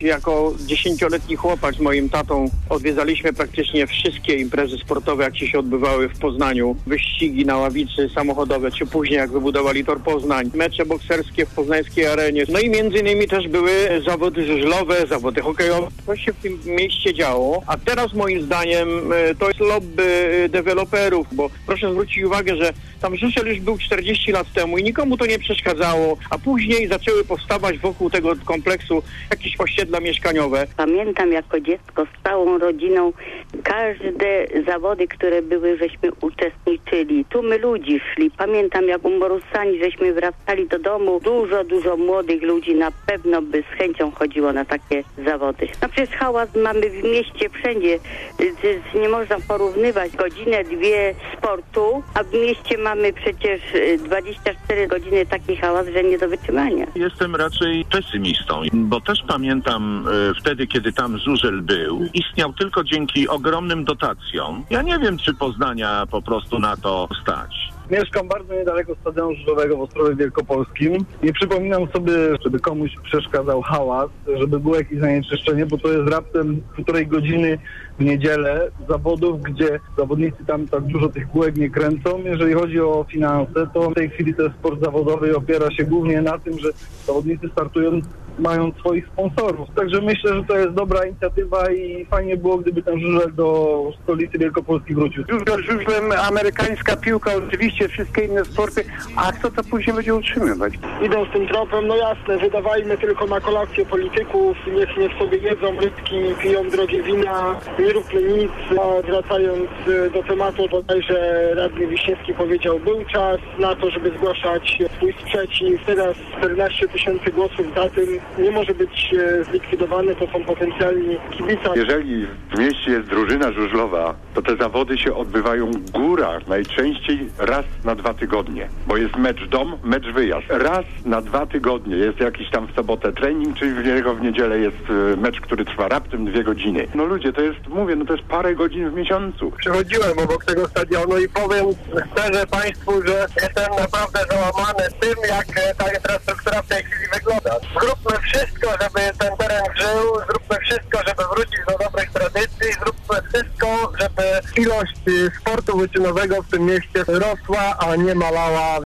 Jako 10-letni chłopak z moim tatą odwiedzaliśmy praktycznie wszystkie imprezy sportowe, jak się odbywały w Poznaniu. Wyścigi na ławicy samochodowe, czy później jak wybudowali tor Poznań, mecze bokserskie w poznańskiej arenie. No i między innymi też były zawody żużlowe, zawody hokejowe. To się w tym mieście działo, a teraz moim zdaniem to jest lobby deweloperów, bo proszę zwrócić uwagę, że tam żużel już był 40 lat temu i nikomu to nie przeszkadzało, a później zaczęły powstawać wokół tego kompleksu jakieś osiedla mieszkaniowe. Pamiętam jako dziecko z całą rodziną każde zawody, które były, żeśmy uczestniczyli. Tłumy ludzi szli. Pamiętam jak umorusani, żeśmy wracali do domu. Dużo młodych ludzi na pewno by z chęcią chodziło na takie zawody. No przecież hałas mamy w mieście wszędzie. Nie można porównywać godzinę, dwie sportu, a w mieście mamy przecież 24 godziny taki hałas, że nie do wytrzymania. Jestem raczej pesymistą, bo też pamiętam wtedy, kiedy tam żużel był, istniał tylko dzięki ogromnym dotacjom. Ja nie wiem, czy Poznania po prostu na to stać. Mieszkam bardzo niedaleko stadionu żużlowego w Ostrowie Wielkopolskim. Nie przypominam sobie, żeby komuś przeszkadzał hałas, żeby było jakieś zanieczyszczenie, bo to jest raptem 1,5 godziny w niedzielę zawodów, gdzie zawodnicy tam tak dużo tych kółek nie kręcą. Jeżeli chodzi o finanse, to w tej chwili ten sport zawodowy opiera się głównie na tym, że zawodnicy startują mają swoich sponsorów. Także myślę, że to jest dobra inicjatywa i fajnie było, gdyby ten żużel do stolicy Wielkopolski wrócił. Żużlem amerykańska piłka, oczywiście wszystkie inne sporty, a kto to później będzie utrzymywać? Idą z tym tropem, no jasne, wydawajmy tylko na kolację polityków, niech sobie jedzą rybki, piją drogie wina, nie róbmy nic. A wracając do tematu, bodajże radny Wiśniewski powiedział, był czas na to, żeby zgłaszać swój sprzeciw. Teraz 14 000 głosów za tym nie może być zlikwidowane, to są potencjalni kibice. Jeżeli w mieście jest drużyna żużlowa, to te zawody się odbywają w górach, najczęściej raz na 2 tygodnie, bo jest mecz dom, mecz wyjazd. Raz na 2 tygodnie jest jakiś tam w sobotę trening, czyli w niedzielę jest mecz, który trwa raptem 2 godziny. No ludzie, to jest, mówię, to jest parę godzin w miesiącu. Przechodziłem obok tego stadionu i powiem szczerze Państwu, że jestem naprawdę załamany tym, jak ta infrastruktura w tej chwili wygląda. Zróbmy wszystko, żeby ten teren żył, zróbmy wszystko, żeby wrócić do dobrych tradycji, zróbmy wszystko, żeby ilość sportu wyczynowego w tym mieście rosła, a nie malała.